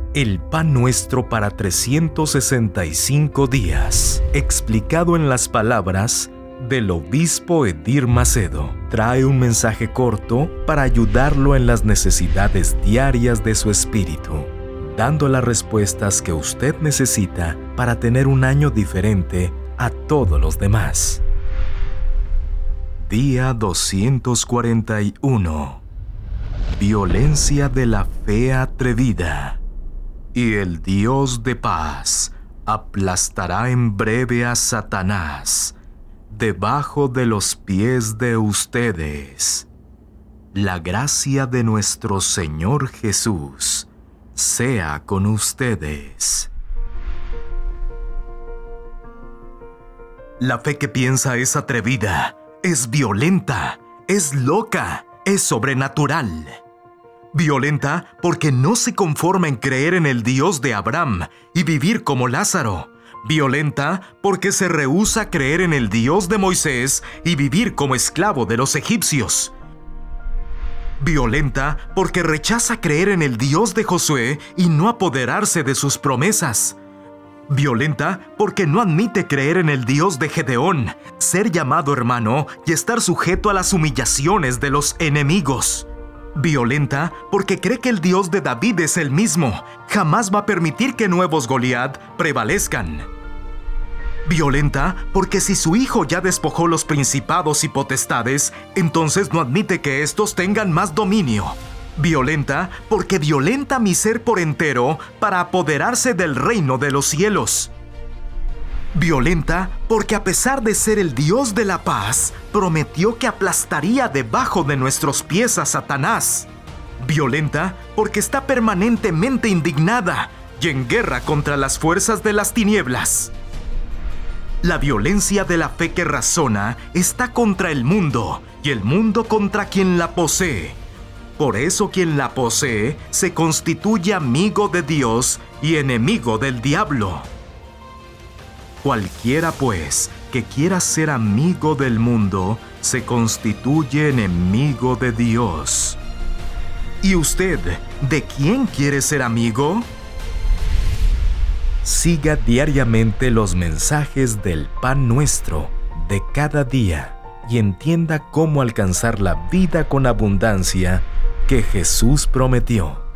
El pan nuestro para 365 días, explicado en las palabras del obispo Edir Macedo, trae un mensaje corto para ayudarlo en las necesidades diarias de su espíritu, dando las respuestas que usted necesita para tener un año diferente a todos los demás. Día 241. Violencia de la fe atrevida. Y el Dios de paz aplastará en breve a Satanás debajo de los pies de ustedes. La gracia de nuestro Señor Jesús sea con ustedes. La fe que piensa es atrevida, es violenta, es loca, es sobrenatural. Violenta porque no se conforma en creer en el Dios de Abraham y vivir como Lázaro. Violenta porque se rehúsa a creer en el Dios de Moisés y vivir como esclavo de los egipcios. Violenta porque rechaza creer en el Dios de Josué y no apoderarse de sus promesas. Violenta porque no admite creer en el Dios de Gedeón, ser llamado hermano y estar sujeto a las humillaciones de los enemigos. Violenta porque cree que el Dios de David es el mismo, jamás va a permitir que nuevos Goliat prevalezcan. Violenta porque si su hijo ya despojó los principados y potestades, entonces no admite que estos tengan más dominio. Violenta porque violenta mi ser por entero para apoderarse del reino de los cielos. Violenta porque a pesar de ser el Dios de la paz, prometió que aplastaría debajo de nuestros pies a Satanás. Violenta porque está permanentemente indignada y en guerra contra las fuerzas de las tinieblas. La violencia de la fe que razona está contra el mundo y el mundo contra quien la posee. Por eso quien la posee se constituye amigo de Dios y enemigo del diablo. Cualquiera, pues, que quiera ser amigo del mundo, se constituye enemigo de Dios. ¿Y usted, de quién quiere ser amigo? Siga diariamente los mensajes del pan nuestro de cada día y entienda cómo alcanzar la vida con abundancia que Jesús prometió.